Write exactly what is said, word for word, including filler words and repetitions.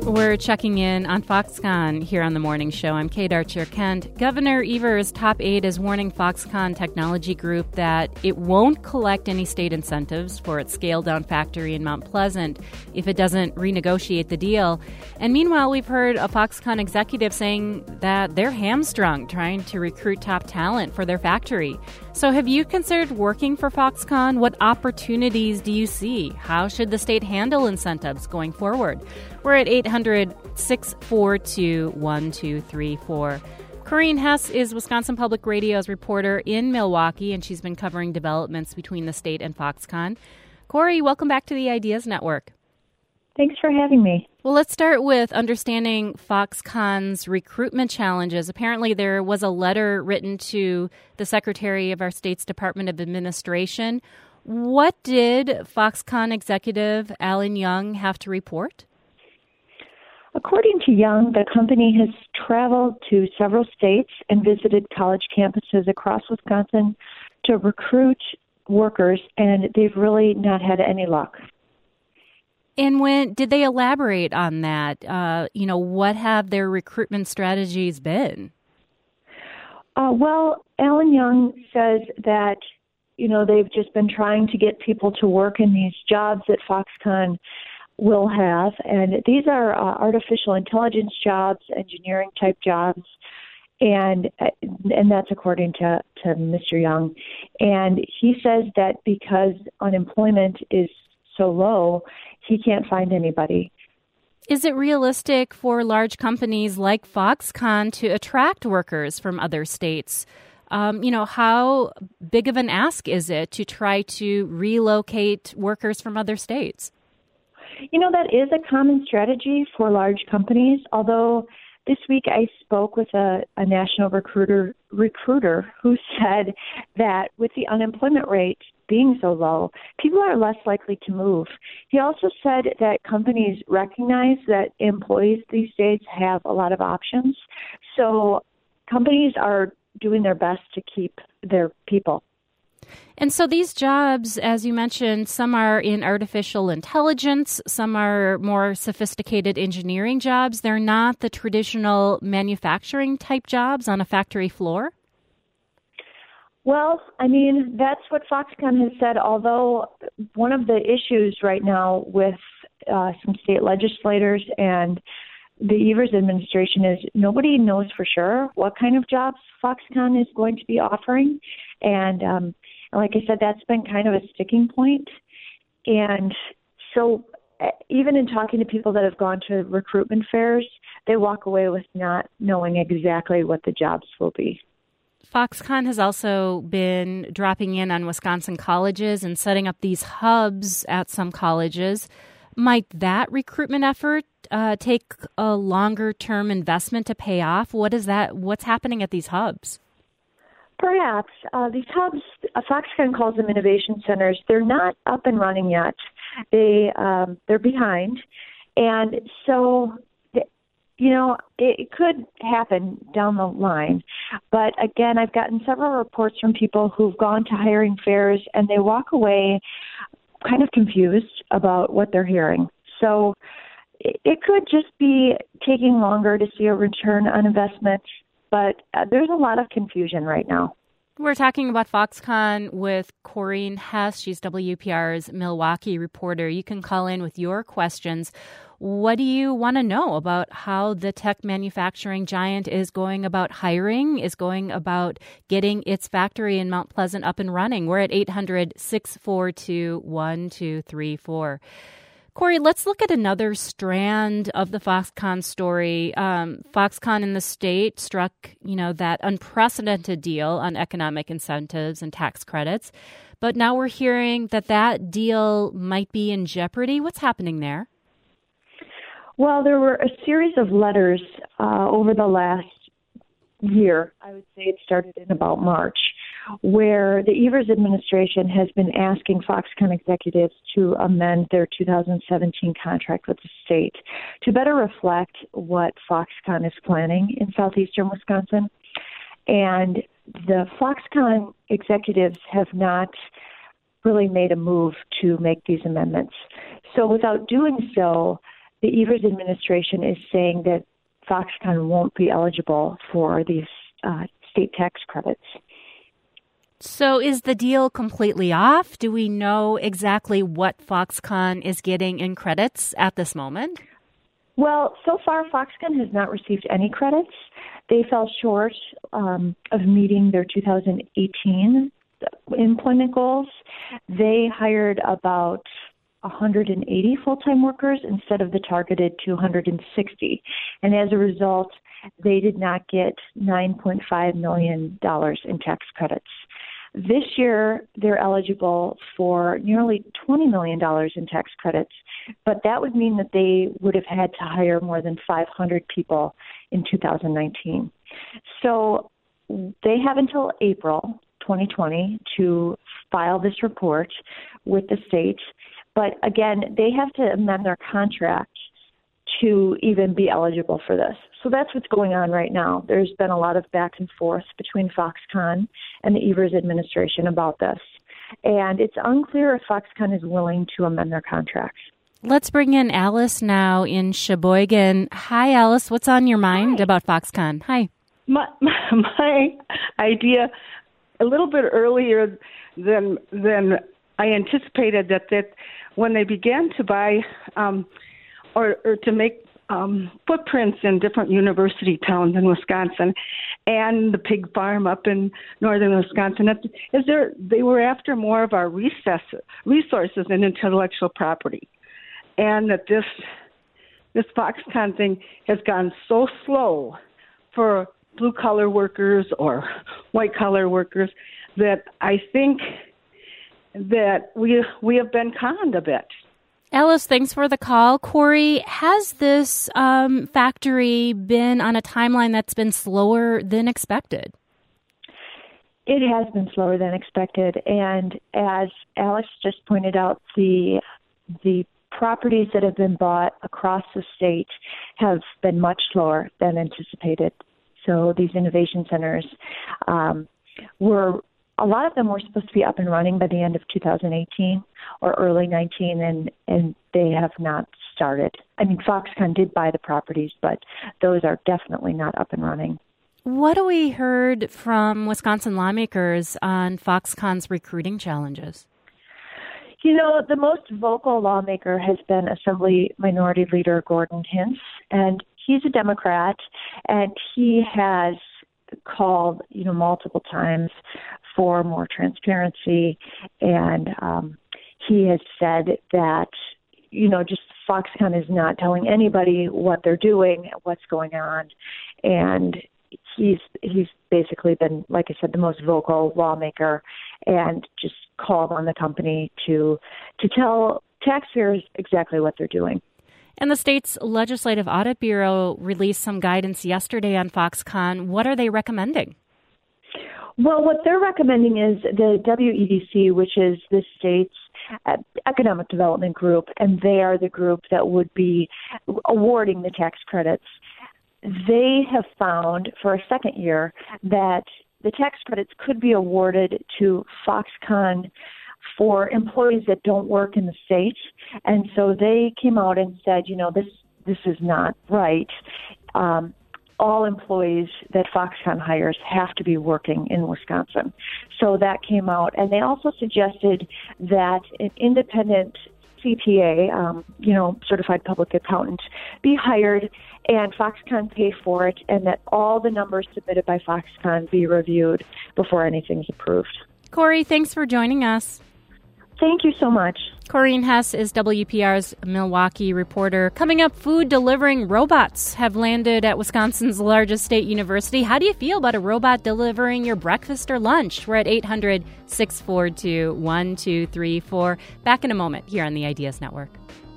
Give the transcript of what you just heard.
We're checking in on Foxconn here on the Morning Show. I'm Kate Archer-Kent. Governor Evers' top aide is warning Foxconn Technology Group that it won't collect any state incentives for its scaled-down factory in Mount Pleasant if it doesn't renegotiate the deal. And meanwhile, we've heard a Foxconn executive saying that they're hamstrung trying to recruit top talent for their factory. So have you considered working for Foxconn? What opportunities do you see? How should the state handle incentives going forward? We're at eight hundred, six four two, one two three four. Corinne Hess is Wisconsin Public Radio's reporter in Milwaukee, and she's been covering developments between the state and Foxconn. Corey, welcome back to the Ideas Network. Thanks for having me. Well, let's start with understanding Foxconn's recruitment challenges. Apparently, there was a letter written to the Secretary of our state's Department of Administration. What did Foxconn executive Alan Young have to report? According to Young, the company has traveled to several states and visited college campuses across Wisconsin to recruit workers, and they've really not had any luck. And when did they elaborate on that? Uh, you know, what have their recruitment strategies been? Uh, well, Alan Young says that, you know, they've just been trying to get people to work in these jobs that Foxconn will have. And these are uh, artificial intelligence jobs, engineering type jobs. And and that's according to, to Mister Young. And he says that because unemployment is so low, he can't find anybody. Is it realistic for large companies like Foxconn to attract workers from other states? Um, you know, how big of an ask is it to try to relocate workers from other states? You know, that is a common strategy for large companies, although this week I spoke with a, a national recruiter recruiter who said that with the unemployment rate being so low, people are less likely to move. He also said that companies recognize that employees these days have a lot of options. So companies are doing their best to keep their people. And so these jobs, as you mentioned, some are in artificial intelligence, some are more sophisticated engineering jobs. They're not the traditional manufacturing type jobs on a factory floor? Well, I mean, that's what Foxconn has said, although one of the issues right now with uh, some state legislators and the Evers administration is nobody knows for sure what kind of jobs Foxconn is going to be offering. And um, like I said, that's been kind of a sticking point. And so even in talking to people that have gone to recruitment fairs, they walk away with not knowing exactly what the jobs will be. Foxconn has also been dropping in on Wisconsin colleges and setting up these hubs at some colleges. Might that recruitment effort uh, take a longer-term investment to pay off? What is that? What's happening at these hubs? Perhaps. Uh, these hubs, uh, Foxconn calls them innovation centers. They're not up and running yet. They, um, they're behind. And so, you know, it, it could happen down the line. But again, I've gotten several reports from people who've gone to hiring fairs and they walk away kind of confused about what they're hearing. So it, it could just be taking longer to see a return on investment. But uh, there's a lot of confusion right now. We're talking about Foxconn with Corinne Hess. She's W P R's Milwaukee reporter. You can call in with your questions. What do you want to know about how the tech manufacturing giant is going about hiring, is going about getting its factory in Mount Pleasant up and running? We're at eight hundred, six four two, one two three four. Corey, let's look at another strand of the Foxconn story. Um, Foxconn in the state struck, you know, that unprecedented deal on economic incentives and tax credits. But now we're hearing that that deal might be in jeopardy. What's happening there? Well, there were a series of letters uh, over the last year. I would say it started in about March, where the Evers administration has been asking Foxconn executives to amend their two thousand seventeen contract with the state to better reflect what Foxconn is planning in southeastern Wisconsin. And the Foxconn executives have not really made a move to make these amendments. So without doing so, the Evers administration is saying that Foxconn won't be eligible for these uh, state tax credits. So is the deal completely off? Do we know exactly what Foxconn is getting in credits at this moment? Well, so far, Foxconn has not received any credits. They fell short um, of meeting their two thousand eighteen employment goals. They hired about one hundred eighty full-time workers instead of the targeted two hundred sixty. And as a result, they did not get nine point five million dollars in tax credits. This year, they're eligible for nearly twenty million dollars in tax credits, but that would mean that they would have had to hire more than five hundred people in two thousand nineteen. So they have until April twenty twenty to file this report with the state. But again, they have to amend their contract to even be eligible for this. So that's what's going on right now. There's been a lot of back and forth between Foxconn and the Evers administration about this. And it's unclear if Foxconn is willing to amend their contracts. Let's bring in Alice now in Sheboygan. Hi, Alice. What's on your mind Hi. about Foxconn? Hi. My, my idea, a little bit earlier than than I anticipated, that, that when they began to buy um, or, or to make um, footprints in different university towns in Wisconsin and the pig farm up in northern Wisconsin, is there they were after more of our recess, resources and intellectual property. And that this this Foxconn thing has gone so slow for blue-collar workers or white-collar workers that I think that we we have been conned a bit. Alice, thanks for the call. Corey, has this um, factory been on a timeline that's been slower than expected? It has been slower than expected. And as Alex just pointed out, the the properties that have been bought across the state have been much slower than anticipated. So these innovation centers um, were, a lot of them were supposed to be up and running by the end of two thousand eighteen or early nineteen, and, and they have not started. I mean, Foxconn did buy the properties, but those are definitely not up and running. What do we heard from Wisconsin lawmakers on Foxconn's recruiting challenges? You know, the most vocal lawmaker has been Assembly Minority Leader Gordon Hintz, and he's a Democrat, and he has called, you know, multiple times for more transparency, and um, he has said that, you know, just Foxconn is not telling anybody what they're doing, what's going on, and he's he's basically been, like I said, the most vocal lawmaker, and just called on the company to to tell taxpayers exactly what they're doing. And the state's Legislative Audit Bureau released some guidance yesterday on Foxconn. What are they recommending? Well, what they're recommending is the W E D C, which is the state's economic development group, and they are the group that would be awarding the tax credits. They have found for a second year that the tax credits could be awarded to Foxconn for employees that don't work in the state. And so they came out and said, you know, this this is not right. Um, all employees that Foxconn hires have to be working in Wisconsin. So that came out. And they also suggested that an independent C P A, um, you know, certified public accountant, be hired and Foxconn pay for it, and that all the numbers submitted by Foxconn be reviewed before anything's approved. Corey, thanks for joining us. Thank you so much. Corrine Hess is W P R's Milwaukee reporter. Coming up, food delivering robots have landed at Wisconsin's largest state university. How do you feel about a robot delivering your breakfast or lunch? We're at eight hundred, six four two, one two three four. Back in a moment here on the Ideas Network.